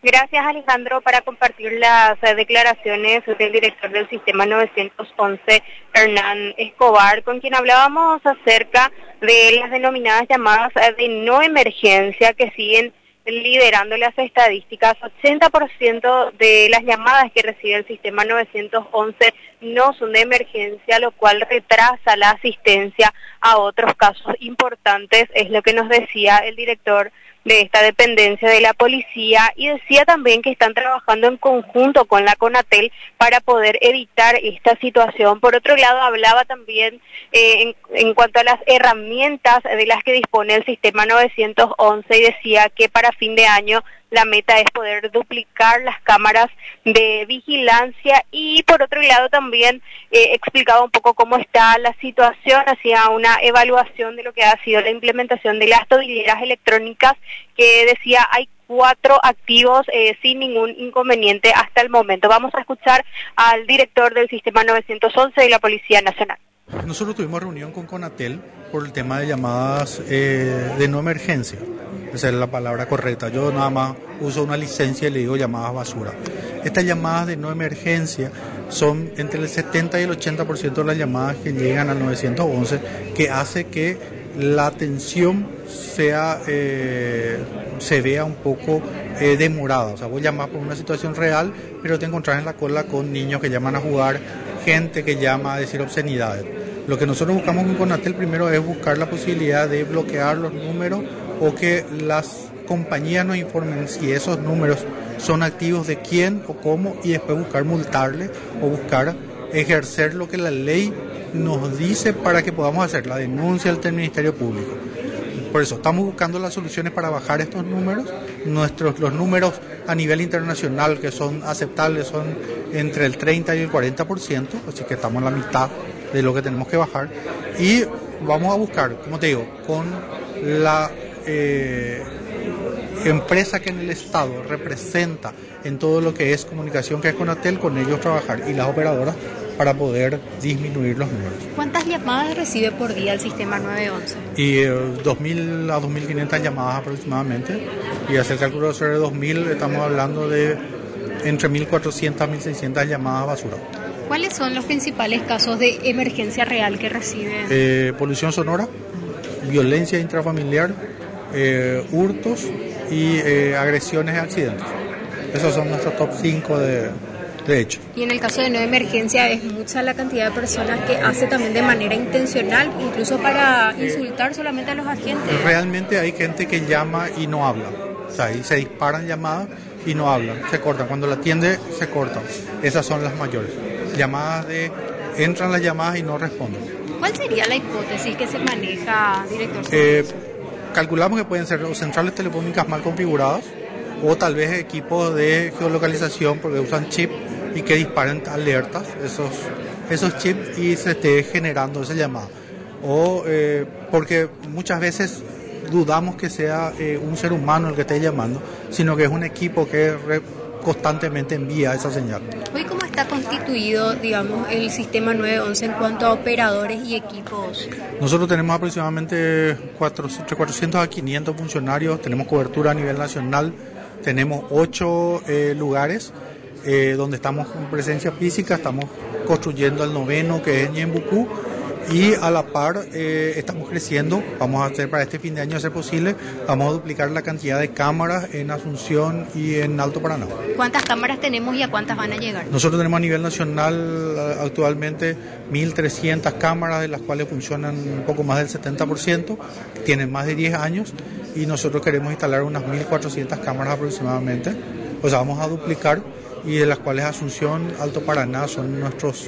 Gracias, Alejandro, para compartir las declaraciones del director del Sistema 911, Hernán Escobar, con quien hablábamos acerca de las denominadas llamadas de no emergencia que siguen liderando las estadísticas. 80% de las llamadas que recibe el Sistema 911 no son de emergencia, lo cual retrasa la asistencia a otros casos importantes, es lo que nos decía el director de esta dependencia de la policía, y decía también que están trabajando en conjunto con la CONATEL para poder evitar esta situación. Por otro lado, hablaba también en cuanto a las herramientas de las que dispone el Sistema 911 y decía que para fin de año la meta es poder duplicar las cámaras de vigilancia, y por otro lado también explicaba un poco cómo está la situación, hacía una evaluación de lo que ha sido la implementación de las tobilleras electrónicas, que decía hay 4 activos sin ningún inconveniente hasta el momento. Vamos a escuchar al director del Sistema 911 de la Policía Nacional. Nosotros tuvimos reunión con CONATEL por el tema de llamadas de no emergencia. Esa es la palabra correcta. Yo nada más uso una licencia y le digo llamadas basura. Estas llamadas de no emergencia son entre el 70 y el 80% de las llamadas que llegan al 911, que hace que la atención sea, se vea un poco demorada. O sea, vos llamás por una situación real, pero te encontrás en la cola con niños que llaman a jugar, gente que llama a decir obscenidades. Lo que nosotros buscamos con CONATEL primero es buscar la posibilidad de bloquear los números, o que las compañías nos informen si esos números son activos, de quién o cómo, y después buscar multarle o buscar ejercer lo que la ley nos dice para que podamos hacer la denuncia ante el Ministerio Público. Por eso estamos buscando las soluciones para bajar estos números. Los números a nivel internacional que son aceptables son entre el 30 y el 40%, así que estamos en la mitad de lo que tenemos que bajar, y vamos a buscar, como te digo, con la empresa que en el Estado representa en todo lo que es comunicación, que es CONATEL, con ellos trabajar, y las operadoras, para poder disminuir los números. ¿Cuántas llamadas recibe por día el Sistema 911? Y 2.000 a 2.500 llamadas aproximadamente, y hacer el cálculo sobre 2.000, estamos hablando de entre 1.400 a 1.600 llamadas basura. ¿Cuáles son los principales casos de emergencia real que reciben? Polución sonora, violencia intrafamiliar, hurtos y agresiones y accidentes. Esos son nuestros top 5 de hecho. Y en el caso de no emergencia, es mucha la cantidad de personas que hace también de manera intencional, incluso para insultar solamente a los agentes. Realmente hay gente que llama y no habla. O sea, ahí se disparan llamadas y no hablan, se cortan. Cuando la atiende, se cortan. Esas son las mayores. Llamadas entran las llamadas y no responden. ¿Cuál sería la hipótesis que se maneja, director? Calculamos que pueden ser o centrales telefónicas mal configuradas, o tal vez equipos de geolocalización, porque usan chip y que disparen alertas esos chips y se esté generando esa llamada. O porque muchas veces dudamos que sea un ser humano el que esté llamando, sino que es un equipo que constantemente envía esa señal. Hoy, ¿cómo está constituido, digamos, el Sistema 911 en cuanto a operadores y equipos? Nosotros tenemos aproximadamente entre 400 a 500 funcionarios, tenemos cobertura a nivel nacional, tenemos 8 lugares donde estamos con presencia física, estamos construyendo el 9º, que es en Ñembucú, y a la par estamos creciendo. Vamos a hacer para este fin de año, a ser posible, vamos a duplicar la cantidad de cámaras en Asunción y en Alto Paraná. ¿Cuántas cámaras tenemos y a cuántas van a llegar? Nosotros tenemos a nivel nacional actualmente 1.300 cámaras, de las cuales funcionan un poco más del 70%, tienen más de 10 años, y nosotros queremos instalar unas 1.400 cámaras aproximadamente. O sea, vamos a duplicar, y de las cuales Asunción, Alto Paraná son nuestros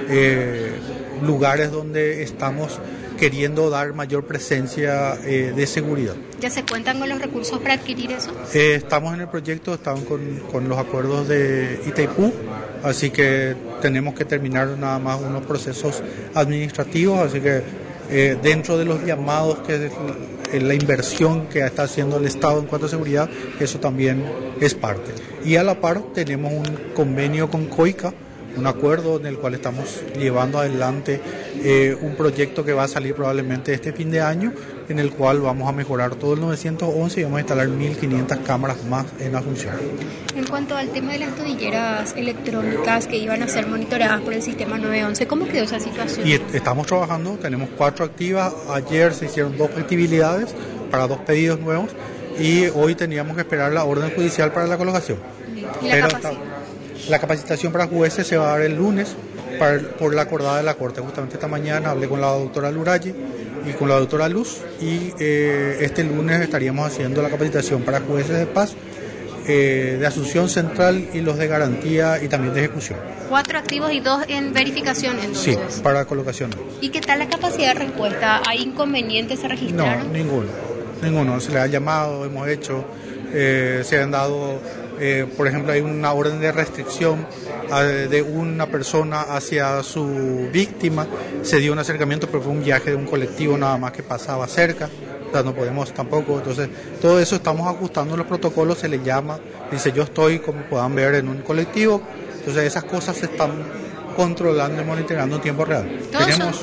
lugares donde estamos queriendo dar mayor presencia de seguridad. ¿Ya se cuentan con los recursos para adquirir eso? Estamos en el proyecto, estamos con los acuerdos de Itaipú, así que tenemos que terminar nada más unos procesos administrativos, así que dentro de los llamados, que la inversión que está haciendo el Estado en cuanto a seguridad, eso también es parte. Y a la par tenemos un convenio con COICA un acuerdo en el cual estamos llevando adelante un proyecto que va a salir probablemente este fin de año, en el cual vamos a mejorar todo el 911 y vamos a instalar 1.500 cámaras más en Asunción. En cuanto al tema de las tobilleras electrónicas que iban a ser monitoreadas por el sistema 911, ¿cómo quedó esa situación? Y estamos trabajando, tenemos 4 activas, ayer se hicieron 2 actividades para 2 pedidos nuevos y hoy teníamos que esperar la orden judicial para la colocación. ¿Y la capacitación para jueces se va a dar el lunes por la acordada de la Corte. Justamente esta mañana hablé con la doctora Lurayi y con la doctora Luz y este lunes estaríamos haciendo la capacitación para jueces de paz, de Asunción Central y los de garantía y también de ejecución. 4 activos y 2 en verificación, entonces. Sí, para colocación. ¿Y qué tal la capacidad de respuesta? ¿Hay inconvenientes se registraron? No, ninguno. Se le ha llamado, hemos hecho, se han dado, por ejemplo, hay una orden de restricción de una persona hacia su víctima, se dio un acercamiento, pero fue un viaje de un colectivo nada más que pasaba cerca. O sea, no podemos tampoco, entonces todo eso estamos ajustando los protocolos, se le llama, dice yo estoy, como puedan ver, en un colectivo, entonces esas cosas se están controlando y monitoreando en tiempo real. Tenemos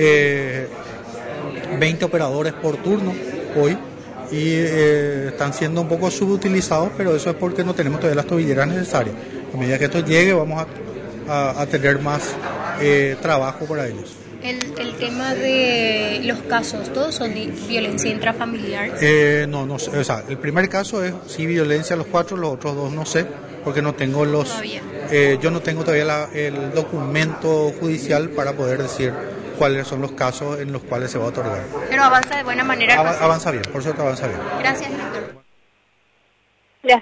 20 operadores por turno hoy y están siendo un poco subutilizados, pero eso es porque no tenemos todavía las tobilleras necesarias. A medida que esto llegue vamos a tener más trabajo para ellos. El tema de los casos, ¿todos son de violencia intrafamiliar? No, o sea, el primer caso es sí violencia, los 4, los otros 2 no sé, porque no tengo yo no tengo todavía el documento judicial para poder decir cuáles son los casos en los cuales se va a otorgar. Pero avanza de buena manera. Avanza bien, por suerte avanza bien. Gracias, director. Las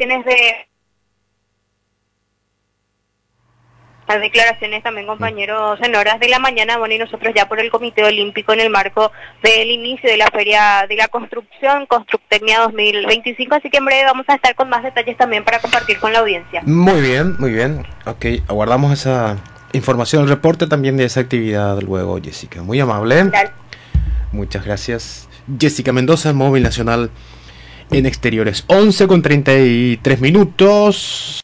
declaraciones también, compañeros, en horas de la mañana, bueno, y nosotros ya por el Comité Olímpico en el marco del inicio de la Feria de la Construcción, Constructecnia 2025, así que en breve vamos a estar con más detalles también para compartir con la audiencia. Muy bien. Ok, aguardamos esa información, el reporte también de esa actividad luego, Jessica. Muy amable. Dale. Muchas gracias. Jessica Mendoza, Móvil Nacional en Exteriores. 11:33 minutos.